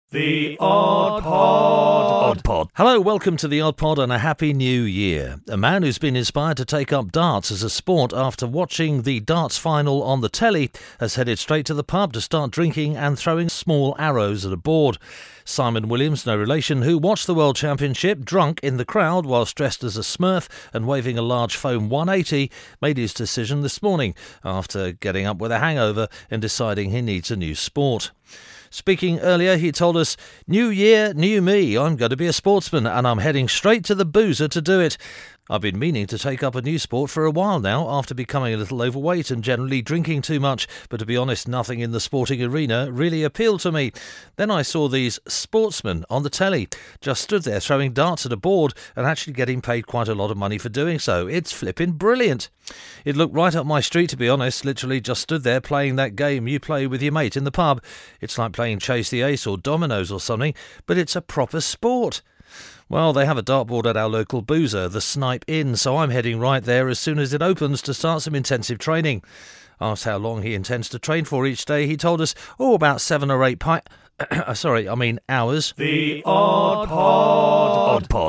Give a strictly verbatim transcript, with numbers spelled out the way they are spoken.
The Odd Pod. Odd Pod. Hello, welcome to the Odd Pod and a happy new year. A man who's been inspired to take up darts as a sport after watching the darts final on the telly has headed straight to the pub to start drinking and throwing small arrows at a board. Simon Williams, no relation, who watched the World Championship drunk in the crowd whilst dressed as a Smurf and waving a large foam one eighty, made his decision this morning after getting up with a hangover and deciding he needs a new sport. Speaking earlier, he told us, "New year, new me. I'm going to be a sportsman and I'm heading straight to the boozer to do it. I've been meaning to take up a new sport for a while now after becoming a little overweight and generally drinking too much, but to be honest, nothing in the sporting arena really appealed to me. Then I saw these sportsmen on the telly, just stood there throwing darts at a board and actually getting paid quite a lot of money for doing so. It's flipping brilliant. It looked right up my street, to be honest, literally just stood there playing that game you play with your mate in the pub. It's like playing Chase the Ace or Dominoes or something, but it's a proper sport." Well, they have a dartboard at our local boozer, the Snipe Inn, so I'm heading right there as soon as it opens to start some intensive training. Asked how long he intends to train for each day, he told us, oh, about seven or eight pi- sorry, I mean hours. The Odd Pod. Odd Pod.